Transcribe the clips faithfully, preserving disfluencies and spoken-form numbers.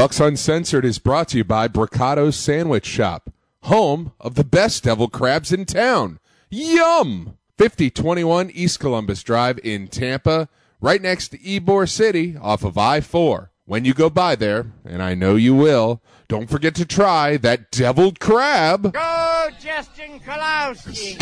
Bucks Uncensored is brought to you by Bricato's Sandwich Shop, home of the best deviled crabs in town. Yum! fifty twenty-one East Columbus Drive in Tampa, right next to Ybor City off of I four. When you go by there, and I know you will, don't forget to try that deviled crab. Go, Justin Kalowski!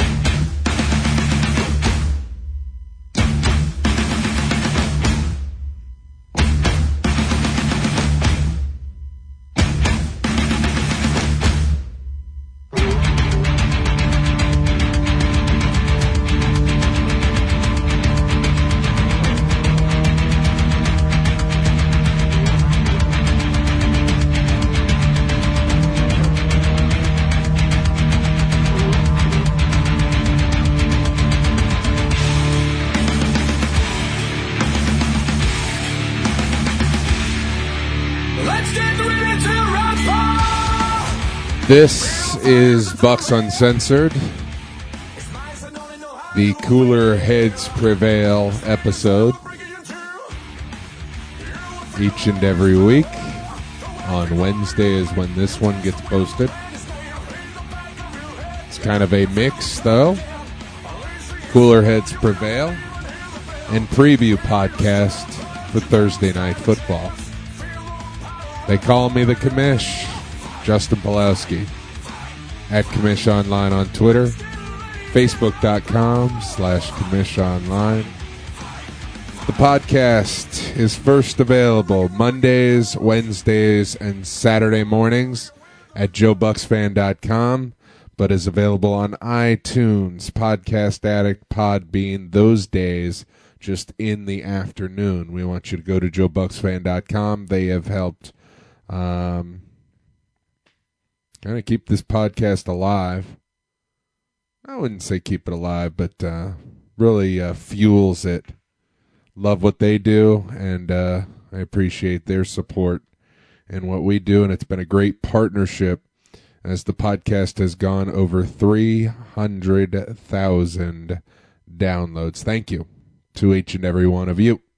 This is Bucks Uncensored, the Cooler Heads Prevail episode, each and every week. On Wednesday is when this one gets posted. It's kind of a mix, though. Cooler Heads Prevail and preview podcast for Thursday Night Football. They call me the Commish. Justin Pulowski at Commish Online on Twitter, Facebook.com slash Commish Online. The podcast is first available Mondays, Wednesdays, and Saturday mornings at Joe Bucks Fan dot com, but is available on iTunes, Podcast Addict, Podbean, those days just in the afternoon. We want you to go to Joe Bucks Fan dot com. They have helped um, kind of keep this podcast alive. I wouldn't say keep it alive, but uh, really uh, fuels it. Love what they do, and uh, I appreciate their support in what we do, and it's been a great partnership as the podcast has gone over three hundred thousand downloads. Thank you to each and every one of you.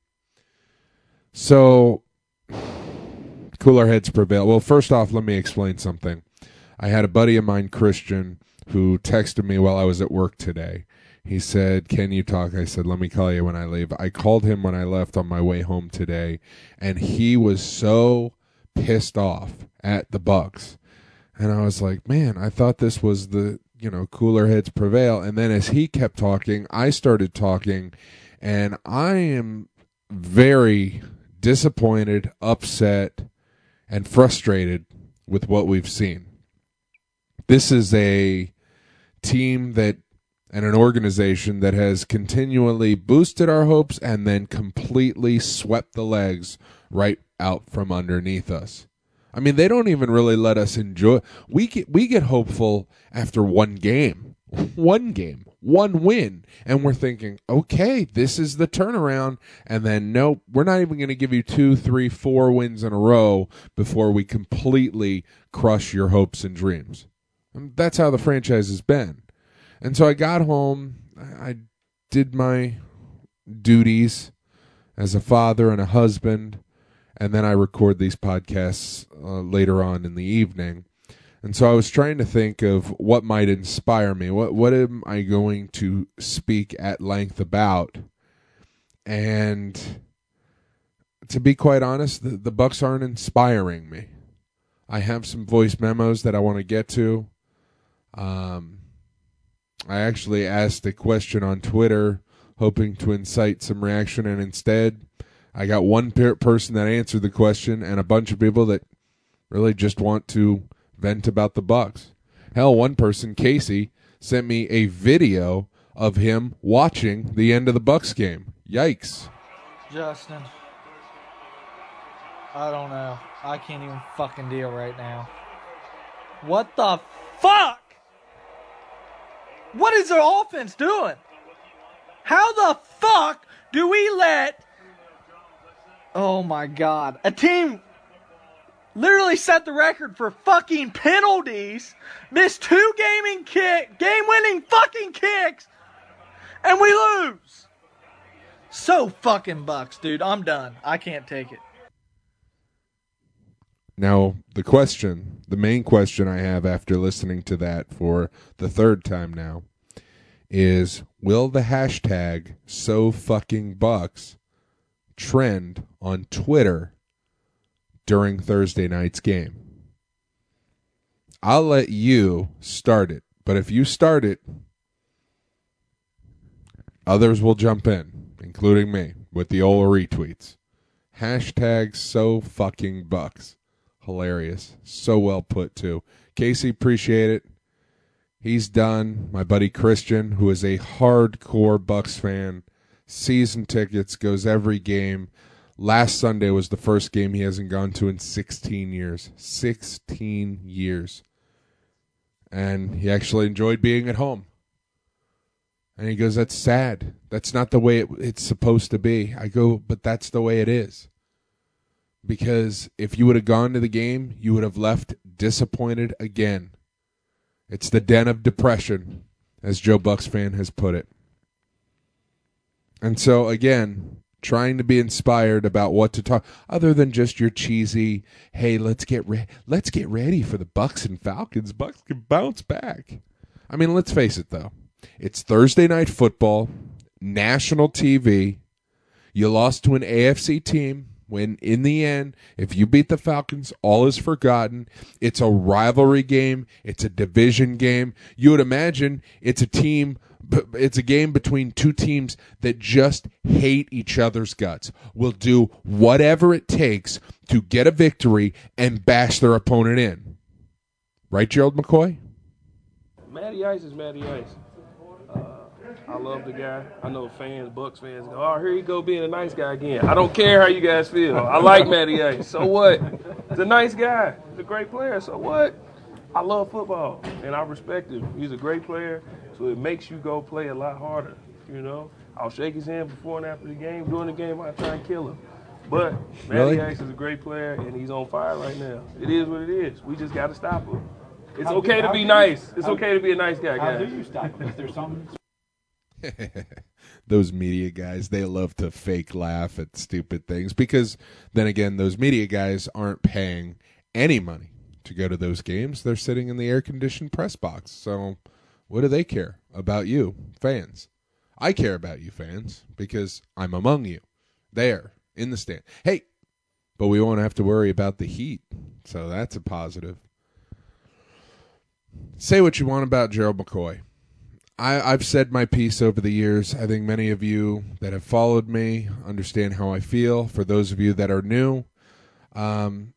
So, Cooler Heads Prevail. Well, first off, let me explain something. I had a buddy of mine, Christian, who texted me while I was at work today. He said, can you talk? I said, let me call you when I leave. I called him when I left on my way home today, and he was so pissed off at the Bucks. And I was like, man, I thought this was the, you know, Cooler Heads Prevail. And then as he kept talking, I started talking, and I am very disappointed, upset, and frustrated with what we've seen. This is a team that and an organization that has continually boosted our hopes and then completely swept the legs right out from underneath us. I mean, they don't even really let us enjoy. We get, we get hopeful after one game, one game, one win, and we're thinking, okay, this is the turnaround. And then, nope, we're not even going to give you two, three, four wins in a row before we completely crush your hopes and dreams. And that's how the franchise has been. And so I got home, I did my duties as a father and a husband, and then I record these podcasts uh, later on in the evening. And so I was trying to think of what might inspire me. What what am I going to speak at length about? And to be quite honest, the, the Bucks aren't inspiring me. I have some voice memos that I want to get to. Um, I actually asked a question on Twitter, hoping to incite some reaction, and instead I got one per- person that answered the question and a bunch of people that really just want to vent about the Bucks. Hell, one person, Casey, sent me a video of him watching the end of the Bucks game. Yikes. Justin, I don't know. I can't even fucking deal right now. What the fuck? What is our offense doing? How the fuck do we let... Oh my God. A team literally set the record for fucking penalties, missed two gaming kick, game-winning fucking kicks, and we lose. So fucking Bucks, dude. I'm done. I can't take it. Now, the question, the main question I have after listening to that for the third time now is, will the hashtag so fucking Bucks trend on Twitter during Thursday night's game? I'll let you start it, but if you start it, others will jump in, including me, with the old retweets. Hashtag so fucking Bucks. Hilarious. So well put, too. Casey, appreciate it. He's done. My buddy Christian, who is a hardcore Bucks fan, season tickets, goes every game. Last Sunday was the first game he hasn't gone to in sixteen years. sixteen years. And he actually enjoyed being at home. And he goes, that's sad. That's not the way it, it's supposed to be. I go, but that's the way it is. Because if you would have gone to the game, you would have left disappointed again. It's the den of depression, as Joe Bucks fan has put it. And so, again, trying to be inspired about what to talk, other than just your cheesy, hey, let's get re- let's get ready for the Bucks and Falcons. Bucks can bounce back. I mean, let's face it, though. It's Thursday night football, national T V. You lost to an A F C team when, in the end, if you beat the Falcons, all is forgotten. It's a rivalry game. It's a division game. You would imagine it's a team, it's a game between two teams that just hate each other's guts, will do whatever it takes to get a victory and bash their opponent in. Right, Gerald McCoy? Matty Ice is Matty Ice. I love the guy. I know fans, Bucks fans, go, oh, here you go being a nice guy again. I don't care how you guys feel. I like Matty Ice. So what? He's a nice guy. He's a great player. So what? I love football, and I respect him. He's a great player, so it makes you go play a lot harder, you know? I'll shake his hand before and after the game. During the game, I'll try and kill him. But Matty Really? Ice is a great player, and he's on fire right now. It is what it is. We just got to stop him. It's How okay do- to how be do you- nice. It's how- okay to be a nice guy, How guys. do you stop him? Is there some? Those media guys, they love to fake laugh at stupid things because, then again, those media guys aren't paying any money to go to those games. They're sitting in the air-conditioned press box. So what do they care about you, fans? I care about you, fans, because I'm among you there in the stand. Hey, but we won't have to worry about the heat, so that's a positive. Say what you want about Gerald McCoy. I, I've said my piece over the years. I think many of you that have followed me understand how I feel. For those of you that are new, um,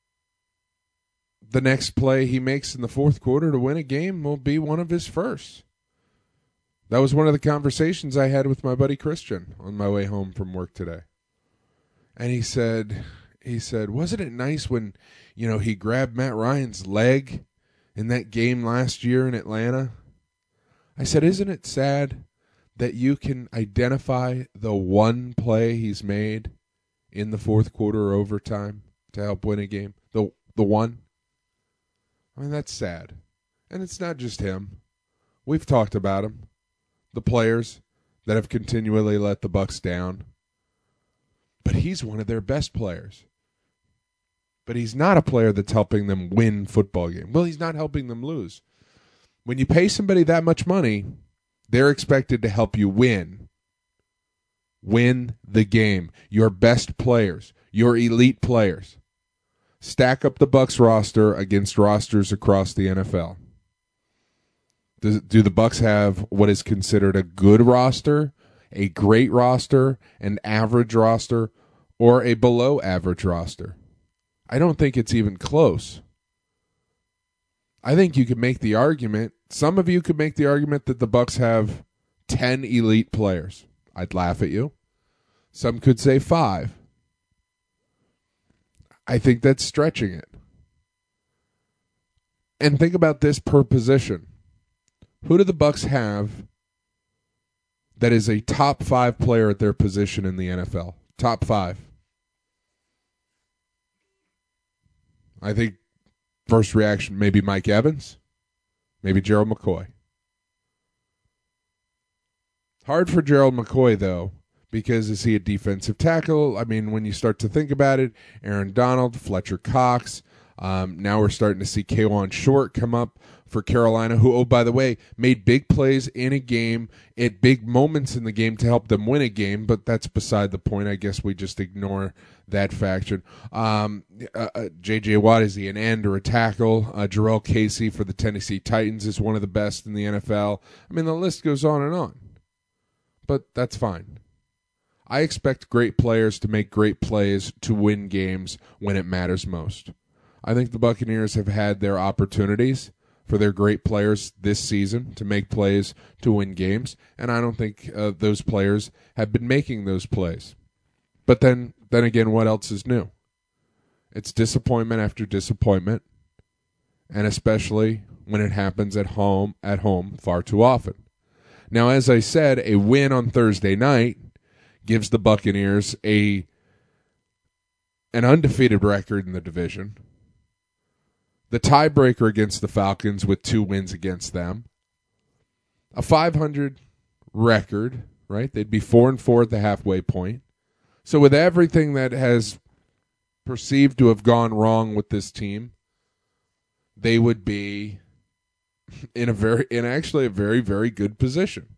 the next play he makes in the fourth quarter to win a game will be one of his first. That was one of the conversations I had with my buddy Christian on my way home from work today. And he said, he said, wasn't it nice when, you know, he grabbed Matt Ryan's leg in that game last year in Atlanta? I said, isn't it sad that you can identify the one play he's made in the fourth quarter or overtime to help win a game? The the one? I mean, that's sad. And it's not just him. We've talked about him. The players that have continually let the Bucks down. But he's one of their best players. But he's not a player that's helping them win football games. Well, he's not helping them lose. When you pay somebody that much money, they're expected to help you win. Win the game. Your best players, your elite players. Stack up the Bucks roster against rosters across the N F L. Does, do the Bucks have what is considered a good roster, a great roster, an average roster, or a below average roster? I don't think it's even close. I think you could make the argument, some of you could make the argument that the Bucks have ten elite players. I'd laugh at you. Some could say five. I think that's stretching it. And think about this per position. Who do the Bucks have that is a top five player at their position in the N F L? Top five. I think first reaction, maybe Mike Evans, maybe Gerald McCoy. Hard for Gerald McCoy, though, because is he a defensive tackle? I mean, when you start to think about it, Aaron Donald, Fletcher Cox, Um, now we're starting to see Kawan Short come up for Carolina, who, oh, by the way, made big plays in a game at big moments in the game to help them win a game, but that's beside the point. I guess we just ignore that faction. Um, uh, uh, J J. Watt, is he an end or a tackle? Uh, Jarrell Casey for the Tennessee Titans is one of the best in the N F L. I mean, the list goes on and on, but that's fine. I expect great players to make great plays to win games when it matters most. I think the Buccaneers have had their opportunities for their great players this season to make plays to win games, and I don't think uh, those players have been making those plays. But then, then again, what else is new? It's disappointment after disappointment, and especially when it happens at home, at home far too often. Now, as I said, a win on Thursday night gives the Buccaneers a an undefeated record in the division, the tiebreaker against the Falcons with two wins against them, a five hundred record, right? They'd be four and four at the halfway point. So with everything that has perceived to have gone wrong with this team, they would be in a very, in actually a very, very good position.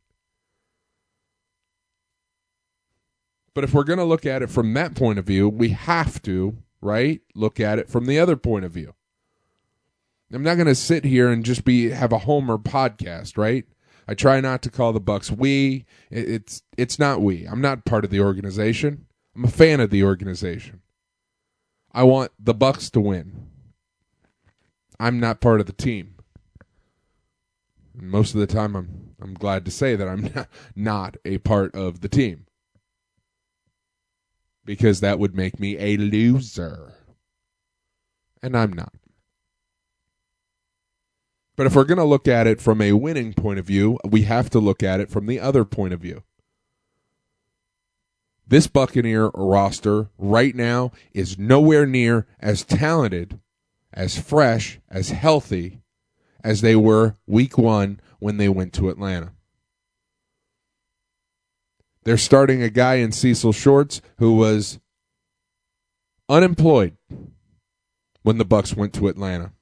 But if we're going to look at it from that point of view, we have to, right, look at it from the other point of view. I'm not going to sit here and just be have a Homer podcast, right? I try not to call the Bucs we. It's it's not we. I'm not part of the organization. I'm a fan of the organization. I want the Bucs to win. I'm not part of the team. And most of the time, I'm I'm glad to say that I'm not, not a part of the team, because that would make me a loser, and I'm not. But if we're going to look at it from a winning point of view, we have to look at it from the other point of view. This Buccaneer roster right now is nowhere near as talented, as fresh, as healthy as they were week one when they went to Atlanta. They're starting a guy in Cecil Shorts who was unemployed when the Bucs went to Atlanta.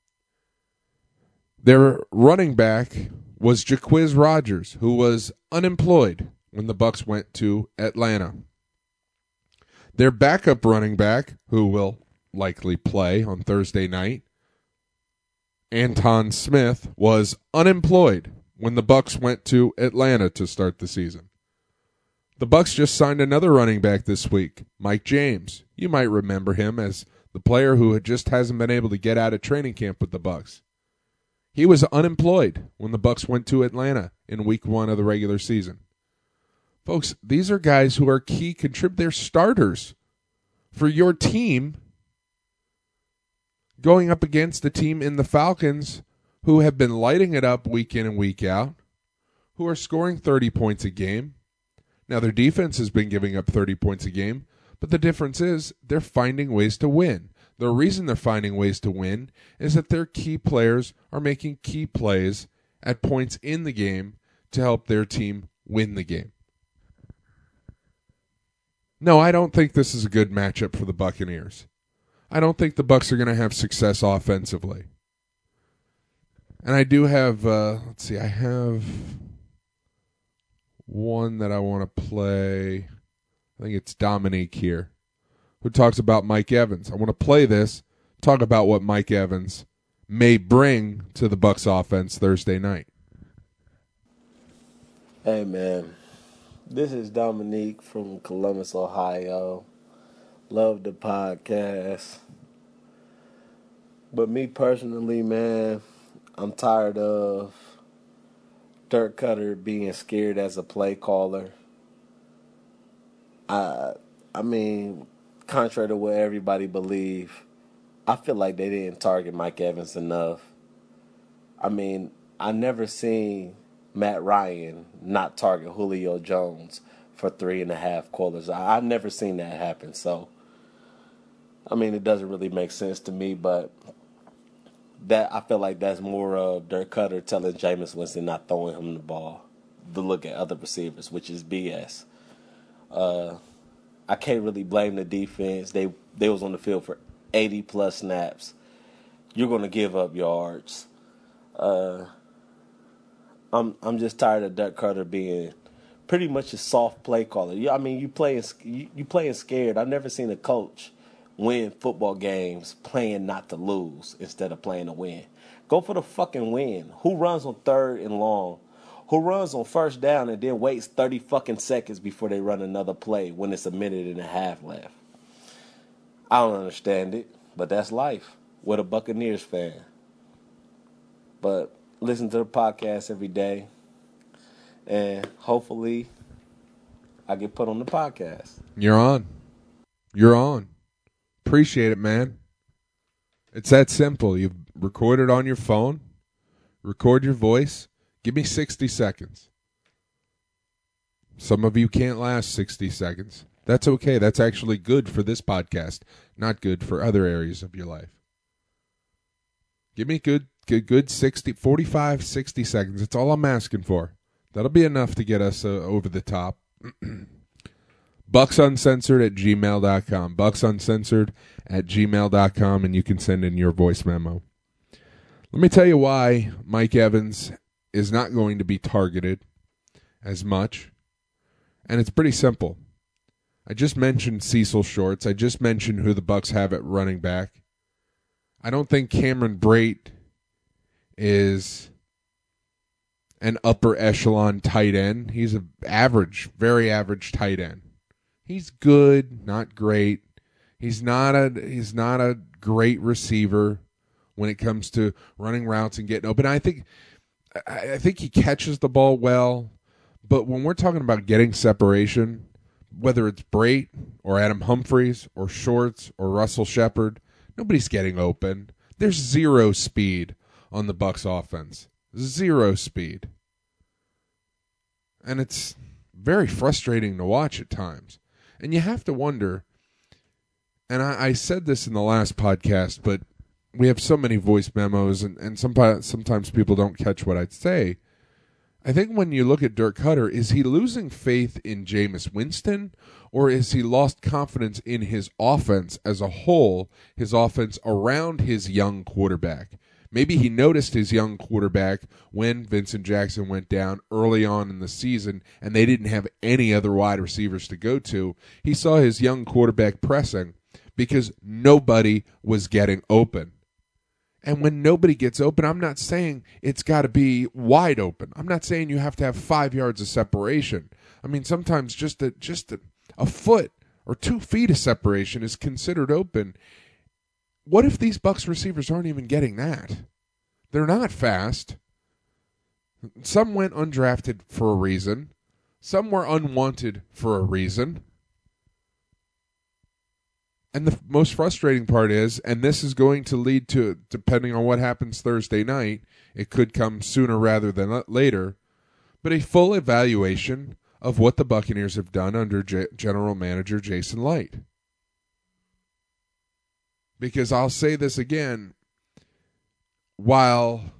Their running back was Jaquiz Rogers, who was unemployed when the Bucs went to Atlanta. Their backup running back, who will likely play on Thursday night, Anton Smith, was unemployed when the Bucs went to Atlanta to start the season. The Bucs just signed another running back this week, Mike James. You might remember him as the player who just hasn't been able to get out of training camp with the Bucs. He was unemployed when the Bucs went to Atlanta in week one of the regular season. Folks, these are guys who are key contributors. They're starters for your team going up against a team in the Falcons who have been lighting it up week in and week out, who are scoring thirty points a game. Now, their defense has been giving up thirty points a game, but the difference is they're finding ways to win. The reason they're finding ways to win is that their key players are making key plays at points in the game to help their team win the game. No, I don't think this is a good matchup for the Buccaneers. I don't think the Bucs are going to have success offensively. And I do have, uh, let's see, I have one that I want to play. I think it's Dominique here, who talks about Mike Evans. I want to play this, talk about what Mike Evans may bring to the Bucs offense Thursday night. Hey, man. This is Dominique from Columbus, Ohio. Love the podcast. But me personally, man, I'm tired of Dirk Koetter being scared as a play caller. I, I mean, contrary to what everybody believe, I feel like they didn't target Mike Evans enough. I mean, I never seen Matt Ryan not target Julio Jones for three and a half quarters. I, I've never seen that happen. So, I mean, it doesn't really make sense to me, but that I feel like that's more of Dirk Koetter telling Jameis Winston not throwing him the ball to look at other receivers, which is B S. Uh, I can't really blame the defense. They they was on the field for eighty plus snaps. you're going to give up yards. Uh, I'm I'm just tired of Dirk Koetter being pretty much a soft play caller. You, I mean, you playing you, you playing scared. I've never seen a coach win football games playing not to lose instead of playing to win. Go for the fucking win. Who runs on third and long? Who runs on first down and then waits thirty fucking seconds before they run another play when it's a minute and a half left? I don't understand it, but that's life with a Buccaneers fan. But listen to the podcast every day, and hopefully I get put on the podcast. You're on. You're on. Appreciate it, man. It's that simple. You record it on your phone, record your voice. Give me sixty seconds. Some of you can't last sixty seconds. That's okay. That's actually good for this podcast, not good for other areas of your life. Give me good, good, good sixty, forty-five, sixty seconds. That's all I'm asking for. That'll be enough to get us uh, over the top. Bucks Uncensored at gmail dot com. Bucks Uncensored at gmail dot com, and you can send in your voice memo. Let me tell you why Mike Evans is not going to be targeted as much, and it's pretty simple. I just mentioned Cecil Shorts. I just mentioned who the Bucks have at running back. I don't think Cameron Brate is an upper echelon tight end. He's an average, very average tight end. He's good, not great. He's not a he's not a great receiver when it comes to running routes and getting open. I think I think he catches the ball well, but when we're talking about getting separation, whether it's Brate or Adam Humphries or Shorts or Russell Shepard, nobody's getting open. There's zero speed on the Bucs offense. Zero speed. And it's very frustrating to watch at times. And you have to wonder, and I, I said this in the last podcast, but we have so many voice memos, and, and sometimes, sometimes people don't catch what I'd say. I think when you look at Dirk Koetter, is he losing faith in Jameis Winston, or is he lost confidence in his offense as a whole, his offense around his young quarterback? Maybe he noticed his young quarterback when Vincent Jackson went down early on in the season and they didn't have any other wide receivers to go to. He saw his young quarterback pressing because nobody was getting open. And when nobody gets open, I'm not saying it's got to be wide open. I'm not saying you have to have five yards of separation. I mean, sometimes just a, just a, a foot or two feet of separation is considered open. What if these Bucs receivers aren't even getting that? They're not fast. Some went undrafted for a reason. Some were unwanted for a reason. And the most frustrating part is, and this is going to lead to, depending on what happens Thursday night, it could come sooner rather than later, but a full evaluation of what the Buccaneers have done under G- General Manager Jason Light. Because I'll say this again, while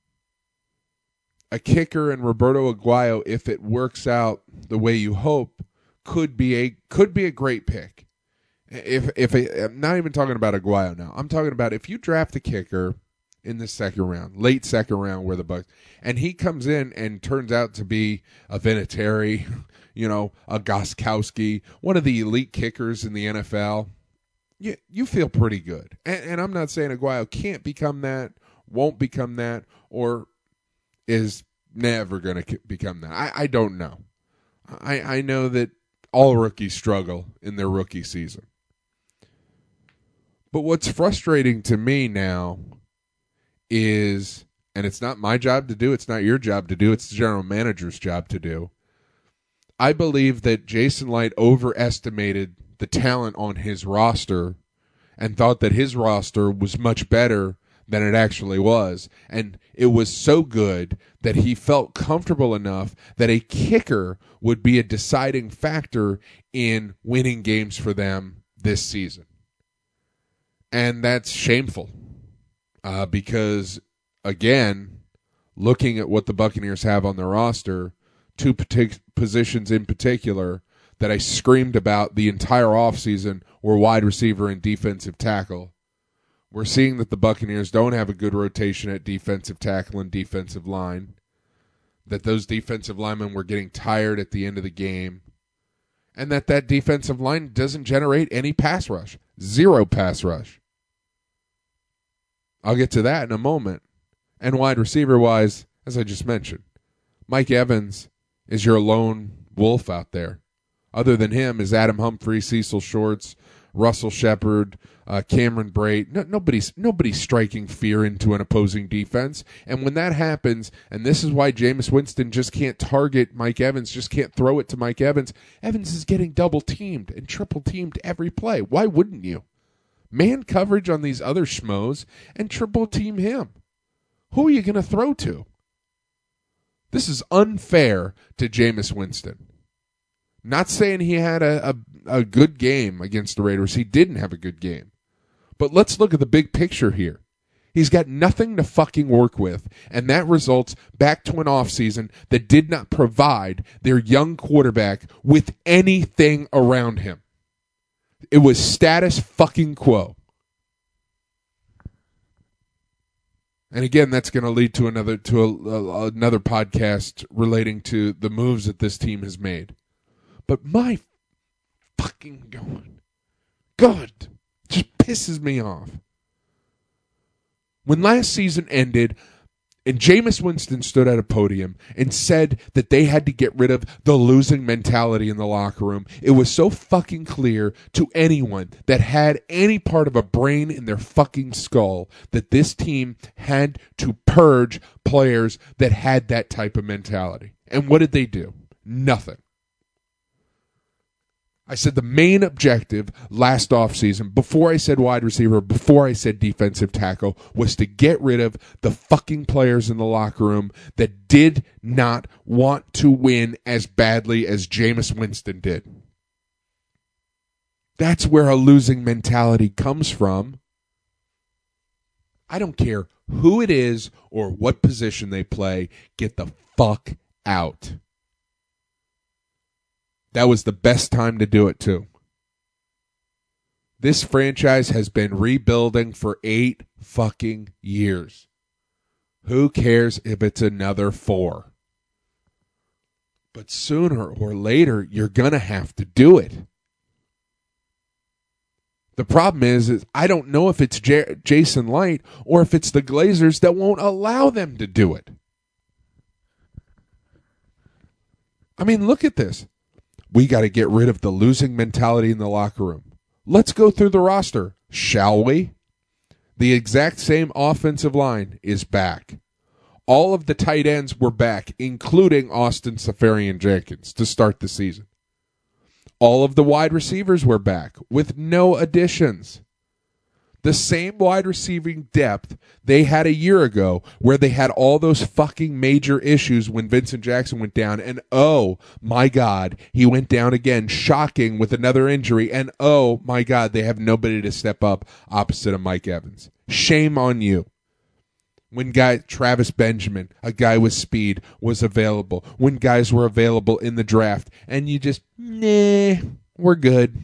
a kicker and Roberto Aguayo, if it works out the way you hope, could be a could be a great pick. If if a, I'm not even talking about Aguayo now. I'm talking about if you draft a kicker in the second round, late second round, where the Bucs, and he comes in and turns out to be a Vinatieri, you know, a Gostkowski, one of the elite kickers in the N F L. You you feel pretty good, and, and I'm not saying Aguayo can't become that, won't become that, or is never going to become that. I, I don't know. I I know that all rookies struggle in their rookie season. But what's frustrating to me now is, and it's not my job to do, it's not your job to do, it's the general manager's job to do. I believe that Jason Light overestimated the talent on his roster and thought that his roster was much better than it actually was. And it was so good that he felt comfortable enough that a kicker would be a deciding factor in winning games for them this season. And that's shameful uh, because, again, looking at what the Buccaneers have on their roster, two partic- positions in particular that I screamed about the entire offseason were wide receiver and defensive tackle, We're seeing that the Buccaneers don't have a good rotation at defensive tackle and defensive line, that those defensive linemen were getting tired at the end of the game, and that that defensive line doesn't generate any pass rush. Zero pass rush. I'll get to that in a moment. And wide receiver-wise, as I just mentioned, Mike Evans is your lone wolf out there. Other than him is Adam Humphrey, Cecil Shorts, Russell Shepard, uh, Cameron Brate. No, nobody's nobody's striking fear into an opposing defense. And when that happens, and this is why Jameis Winston just can't target Mike Evans, just can't throw it to Mike Evans. Evans is getting double-teamed and triple-teamed every play. Why wouldn't you? Man coverage on these other schmoes and triple-team him. Who are you going to throw to? This is unfair to Jameis Winston. Not saying he had a, a, a good game against the Raiders. He didn't have a good game. But let's look at the big picture here. He's got nothing to fucking work with, and that results back to an offseason that did not provide their young quarterback with anything around him. It was status fucking quo. And again, that's going to lead to another to a, a, another podcast relating to the moves that this team has made. But my fucking God, God, just pisses me off. When last season ended and Jameis Winston stood at a podium and said that they had to get rid of the losing mentality in the locker room, it was so fucking clear to anyone that had any part of a brain in their fucking skull that this team had to purge players that had that type of mentality. And what did they do? Nothing. I said the main objective last offseason, before I said wide receiver, before I said defensive tackle, was to get rid of the fucking players in the locker room that did not want to win as badly as Jameis Winston did. That's where a losing mentality comes from. I don't care who it is or what position they play. Get the fuck out. That was the best time to do it, too. This franchise has been rebuilding for eight fucking years. Who cares if it's another four? But sooner or later, you're going to have to do it. The problem is, is I don't know if it's J- Jason Light or if it's the Glazers that won't allow them to do it. I mean, look at this. We got to get rid of the losing mentality in the locker room. Let's go through the roster, shall we? The exact same offensive line is back. All of the tight ends were back, including Austin Seferian-Jenkins, to start the season. All of the wide receivers were back, with no additions. The same wide receiving depth they had a year ago, where they had all those fucking major issues when Vincent Jackson went down. And oh my God, he went down again, shocking, with another injury. And oh my God, they have nobody to step up opposite of Mike Evans. Shame on you. When guy Travis Benjamin, a guy with speed, was available. When guys were available in the draft. And you just, nah, we're good.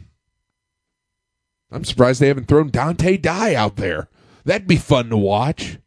I'm surprised they haven't thrown Dante Dye out there. That'd be fun to watch.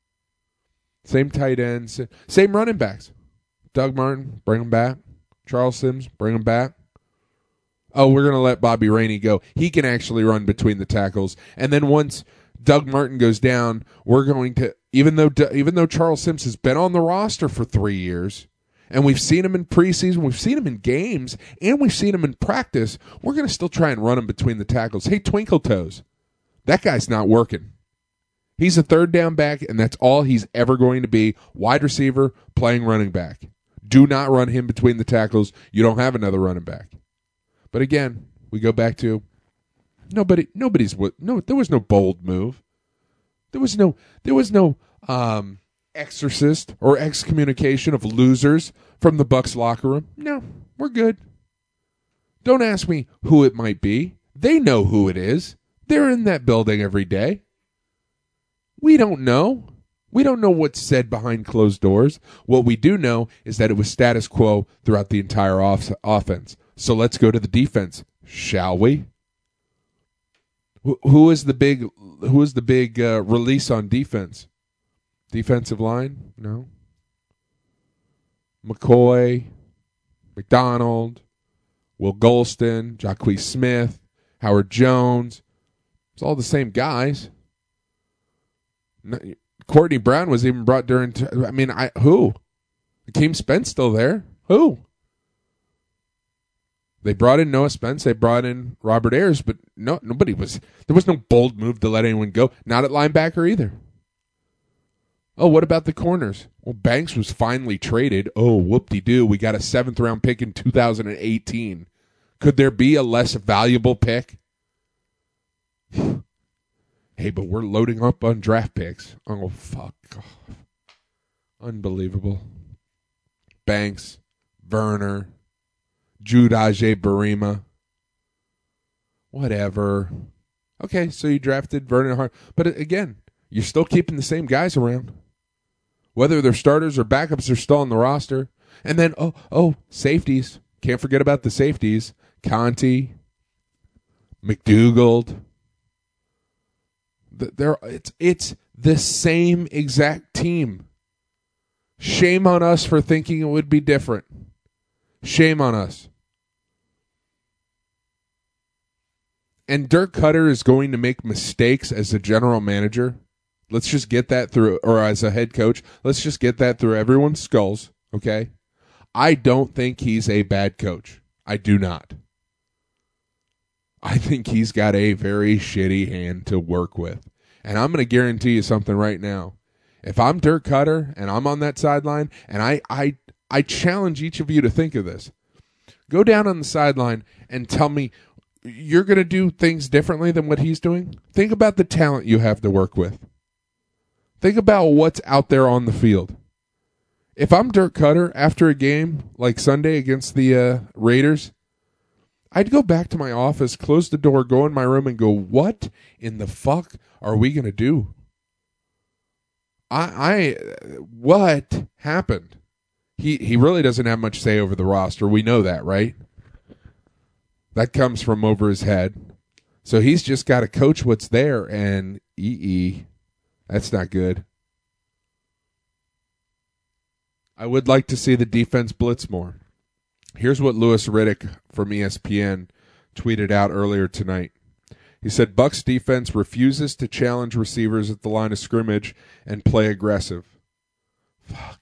Same tight ends, same running backs. Doug Martin, bring him back. Charles Sims, bring him back. Oh, we're going to let Bobby Rainey go. He can actually run between the tackles. And then once Doug Martin goes down, we're going to, even though even though Charles Sims has been on the roster for three years, and we've seen him in preseason, we've seen him in games, and we've seen him in practice, we're going to still try and run him between the tackles. Hey, Twinkle Toes, that guy's not working. He's a third down back, and that's all he's ever going to be. Wide receiver, playing running back. Do not run him between the tackles. You don't have another running back. But again, we go back to nobody. Nobody's no. There was no bold move. There was no. There was no. Um, exorcist or excommunication of losers from the Bucs locker room. No, we're good. Don't ask me who it might be. They know who it is. They're in that building every day. We don't know. We don't know what's said behind closed doors. What we do know is that it was status quo throughout the entire off- offense. So let's go to the defense, shall we? Who, who is the big who is the big uh, release on defense? Defensive line? No. McCoy, McDonald, Will Golston, Jacquez Smith, Howard Jones. It's all the same guys. No, Courtney Brown was even brought during. T- I mean, I who? Akeem Spence still there? Who? They brought in Noah Spence. They brought in Robert Ayers, but no, nobody was. There was no bold move to let anyone go. Not at linebacker either. Oh, what about the corners? Well, Banks was finally traded. Oh, whoop-de-doo. We got a seventh round pick in two thousand eighteen. Could there be a less valuable pick? Hey, but we're loading up on draft picks. Oh, fuck off. Unbelievable. Banks, Verner, Jude Aje-Barima. Whatever. Okay, so you drafted Vernon Hart. But again, you're still keeping the same guys around. Whether they're starters or backups, they're still on the roster. And then, oh, oh, safeties. Can't forget about the safeties. Conti, McDougald. They're, it's, it's the same exact team. Shame on us for thinking it would be different. Shame on us. And Dirk Cutter is going to make mistakes as a general manager. Let's just get that through, or as a head coach, let's just get that through everyone's skulls, okay? I don't think he's a bad coach. I do not. I think he's got a very shitty hand to work with. And I'm going to guarantee you something right now. If I'm Dirk Cutter and I'm on that sideline, and I, I, I challenge each of you to think of this. Go down on the sideline and tell me you're going to do things differently than what he's doing. Think about the talent you have to work with. Think about what's out there on the field. If I'm Dirk Cutter after a game like Sunday against the uh, Raiders, I'd go back to my office, close the door, go in my room, and go, what in the fuck are we going to do? I, I, what happened? He he really doesn't have much say over the roster. We know that, right? That comes from over his head. So he's just got to coach what's there, and ee, that's not good. I would like to see the defense blitz more. Here's what Louis Riddick from E S P N tweeted out earlier tonight. He said, Bucs defense refuses to challenge receivers at the line of scrimmage and play aggressive. Fuck.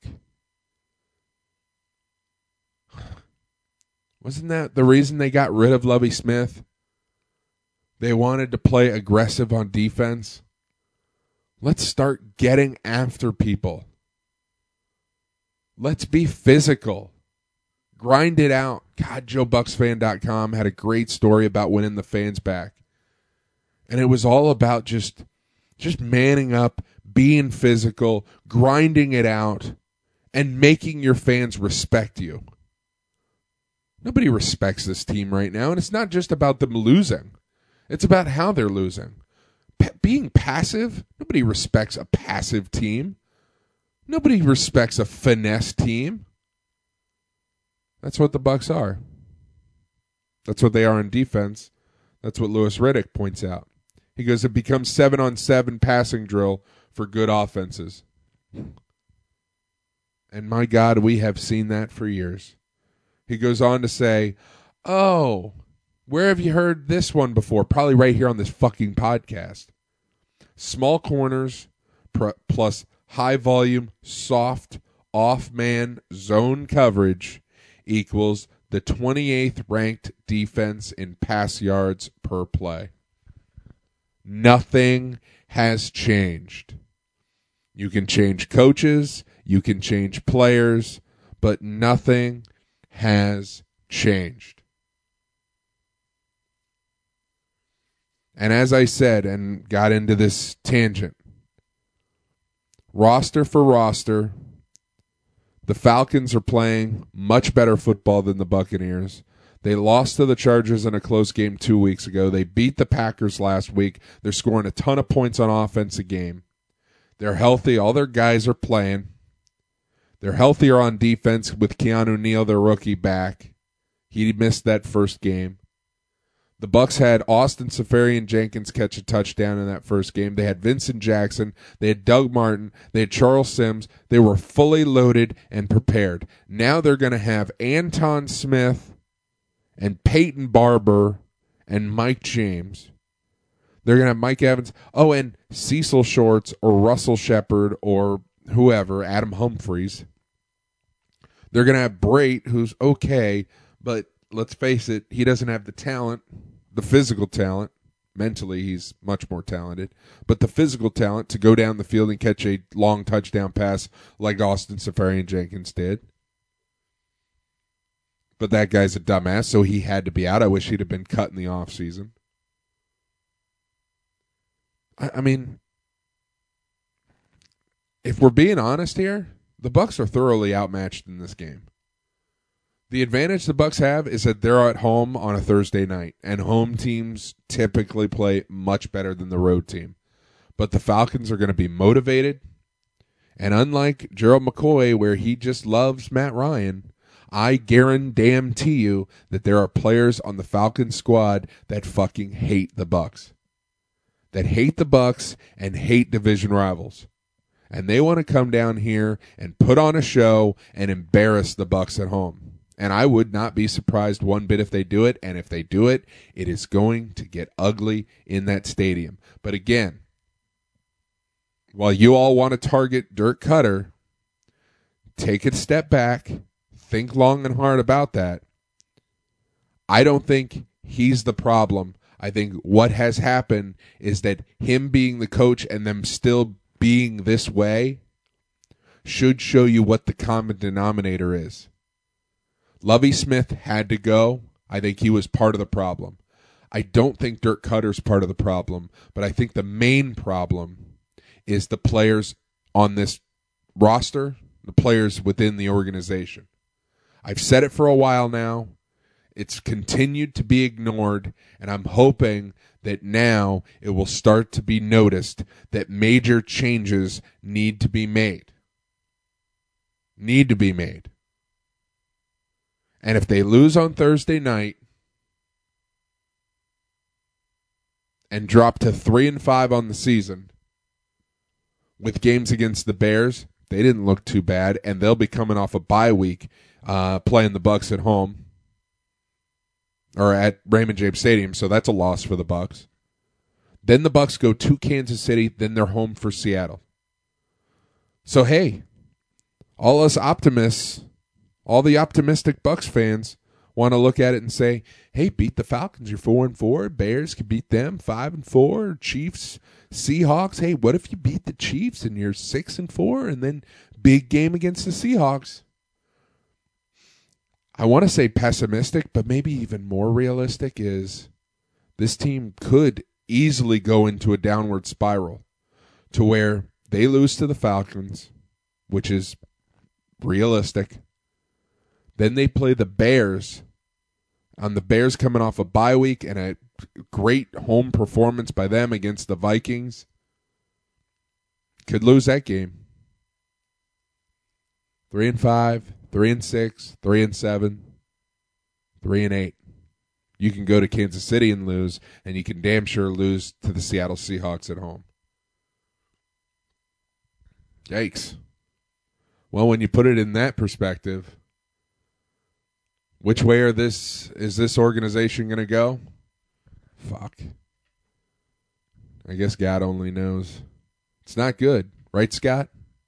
Wasn't that the reason they got rid of Lovie Smith? They wanted to play aggressive on defense. Let's start getting after people. Let's be physical. Grind it out. God, Joe Bucks Fan dot com had a great story about winning the fans back. And it was all about just, just manning up, being physical, grinding it out, and making your fans respect you. Nobody respects this team right now, and it's not just about them losing. It's about how they're losing. P- being passive, nobody respects a passive team. Nobody respects a finesse team. That's what the Bucs are. That's what they are on defense. That's what Louis Riddick points out. He goes, it becomes seven-on-seven passing drill for good offenses. And my God, we have seen that for years. He goes on to say, oh, where have you heard this one before? Probably right here on this fucking podcast. Small corners pr- plus high-volume, soft, off-man zone coverage equals the twenty-eighth ranked defense in pass yards per play. Nothing has changed. You can change coaches, you can change players, but nothing has changed. And as I said and got into this tangent, roster for roster, the Falcons are playing much better football than the Buccaneers. They lost to the Chargers in a close game two weeks ago. They beat the Packers last week. They're scoring a ton of points on offense a game. They're healthy. All their guys are playing. They're healthier on defense with Keanu Neal, their rookie, back. He missed that first game. The Bucks had Austin Seferian-Jenkins catch a touchdown in that first game. They had Vincent Jackson. They had Doug Martin. They had Charles Sims. They were fully loaded and prepared. Now they're going to have Anton Smith and Peyton Barber and Mike James. They're going to have Mike Evans. Oh, and Cecil Shorts or Russell Shepard or whoever, Adam Humphries. They're going to have Brait, who's okay, but let's face it, he doesn't have the talent, the physical talent. Mentally, he's much more talented. But the physical talent to go down the field and catch a long touchdown pass like Austin Seferian-Jenkins did. But that guy's a dumbass, so he had to be out. I wish he'd have been cut in the offseason. I, I mean, if we're being honest here, the Bucks are thoroughly outmatched in this game. The advantage the Bucks have is that they're at home on a Thursday night, and home teams typically play much better than the road team. But the Falcons are going to be motivated, and unlike Gerald McCoy, where he just loves Matt Ryan, I guarantee you that there are players on the Falcons squad that fucking hate the Bucks, that hate the Bucks and hate division rivals. And they want to come down here and put on a show and embarrass the Bucks at home. And I would not be surprised one bit if they do it. And if they do it, it is going to get ugly in that stadium. But again, while you all want to target Dirk Cutter, take a step back, think long and hard about that. I don't think he's the problem. I think what has happened is that him being the coach and them still being this way should show you what the common denominator is. Lovie Smith had to go. I think he was part of the problem. I don't think Dirk Cutter's part of the problem, but I think the main problem is the players on this roster, the players within the organization. I've said it for a while now. It's continued to be ignored, and I'm hoping that now it will start to be noticed that major changes need to be made. Need to be made. And if they lose on Thursday night and drop to three and five on the season with games against the Bears, they didn't look too bad, and they'll be coming off a bye week uh, playing the Bucks at home or at Raymond James Stadium, so that's a loss for the Bucks. Then the Bucks go to Kansas City, then they're home for Seattle. So hey, all us optimists, all the optimistic Bucks fans want to look at it and say, hey, beat the Falcons, you're four and four. Bears can beat them, five and four. Chiefs, Seahawks. Hey, what if you beat the Chiefs and you're six and four, and then big game against the Seahawks? I want to say pessimistic, but maybe even more realistic is this team could easily go into a downward spiral to where they lose to the Falcons, which is realistic. Then they play the Bears, on the Bears coming off a bye week and a great home performance by them against the Vikings. Could lose that game. Three and five, three and six, three and seven, three and eight. You can go to Kansas City and lose, and you can damn sure lose to the Seattle Seahawks at home. Yikes. Well, when you put it in that perspective, which way are this is this organization going to go? Fuck. I guess God only knows. It's not good. Right, Scott?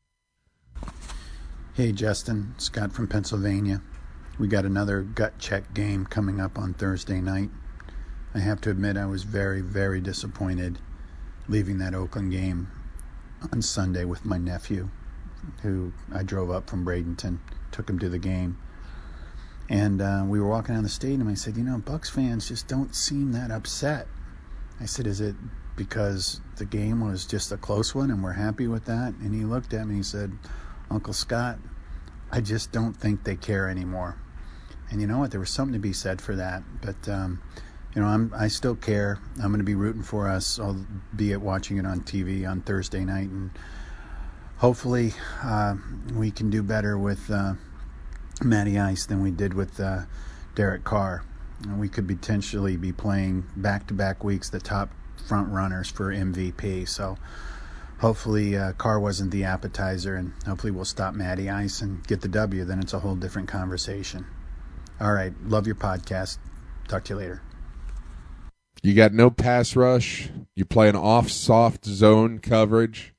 Hey, Justin. Scott from Pennsylvania. We got another gut check game coming up on Thursday night. I have to admit I was very, very disappointed leaving that Oakland game on Sunday with my nephew, who I drove up from Bradenton, took him to the game. And uh, we were walking down the stadium. I said, you know, Bucks fans just don't seem that upset. I said, is it because the game was just a close one and we're happy with that? And he looked at me and he said, Uncle Scott, I just don't think they care anymore. And you know what? There was something to be said for that. But, um, you know, I'm, I still care. I'm going to be rooting for us, albeit watching it on T V on Thursday night. And hopefully uh, we can do better with uh, Matty Ice than we did with uh, Derek Carr. And we could potentially be playing back-to-back weeks the top front runners for M V P. So hopefully uh, Carr wasn't the appetizer, and hopefully we'll stop Matty Ice and get the W. Then it's a whole different conversation. All right. Love your podcast. Talk to you later. You got no pass rush. You're playing off soft zone coverage.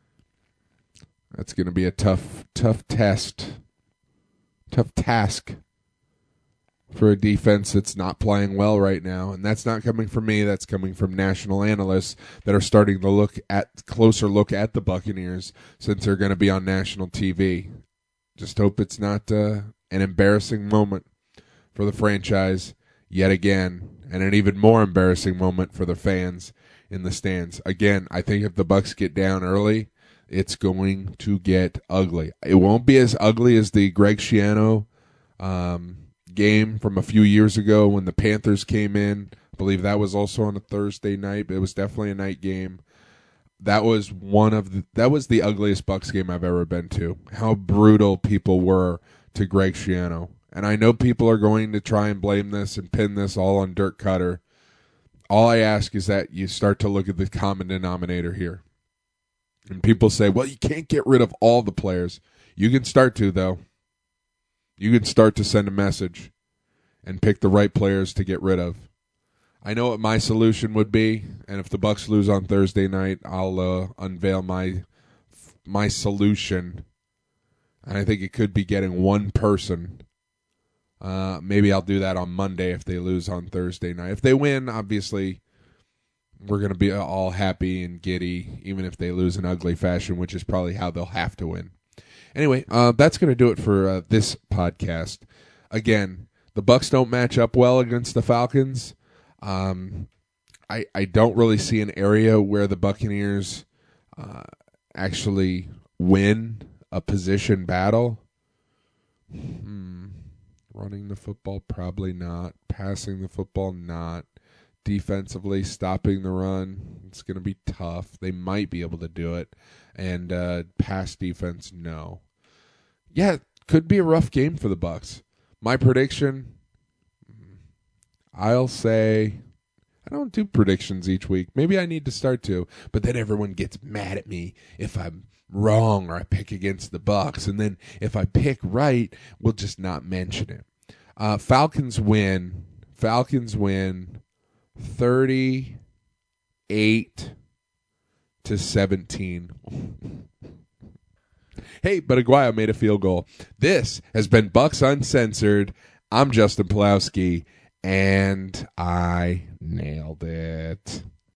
That's going to be a tough, tough test, tough task for a defense that's not playing well right now. And that's not coming from me. That's coming from national analysts that are starting to look at closer look at the Buccaneers since they're going to be on national T V. Just hope it's not uh, an embarrassing moment for the franchise yet again, and an even more embarrassing moment for the fans in the stands. Again, I think if the Bucs get down early, it's going to get ugly. It won't be as ugly as the Greg Schiano um, game from a few years ago when the Panthers came in. I believe that was also on a Thursday night, but it was definitely a night game. That was one of the, that was the ugliest Bucs game I've ever been to. How brutal people were to Greg Schiano. And I know people are going to try and blame this and pin this all on Dirk Cutter. All I ask is that you start to look at the common denominator here. And people say, well, you can't get rid of all the players. You can start to, though. You can start to send a message and pick the right players to get rid of. I know what my solution would be, and if the Bucs lose on Thursday night, I'll uh, unveil my my solution. And I think it could be getting one person. Uh, maybe I'll do that on Monday if they lose on Thursday night. If they win, obviously, we're going to be all happy and giddy, even if they lose in ugly fashion, which is probably how they'll have to win. Anyway, uh, that's going to do it for uh, this podcast. Again, the Bucs don't match up well against the Falcons. Um, I I don't really see an area where the Buccaneers uh, actually win a position battle. Hmm. Running the football, probably not. Passing the football, not. Defensively, stopping the run, it's going to be tough. They might be able to do it. And uh, pass defense, no. Yeah, it could be a rough game for the Bucs. My prediction, I'll say, I don't do predictions each week. Maybe I need to start to, but then everyone gets mad at me if I'm wrong or I pick against the Bucs. And then if I pick right, we'll just not mention it. Uh, Falcons win. Falcons win thirty-eight to seventeen. Hey, but Aguayo made a field goal. This has been Bucs Uncensored. I'm Justin Pulowski, and I nailed it.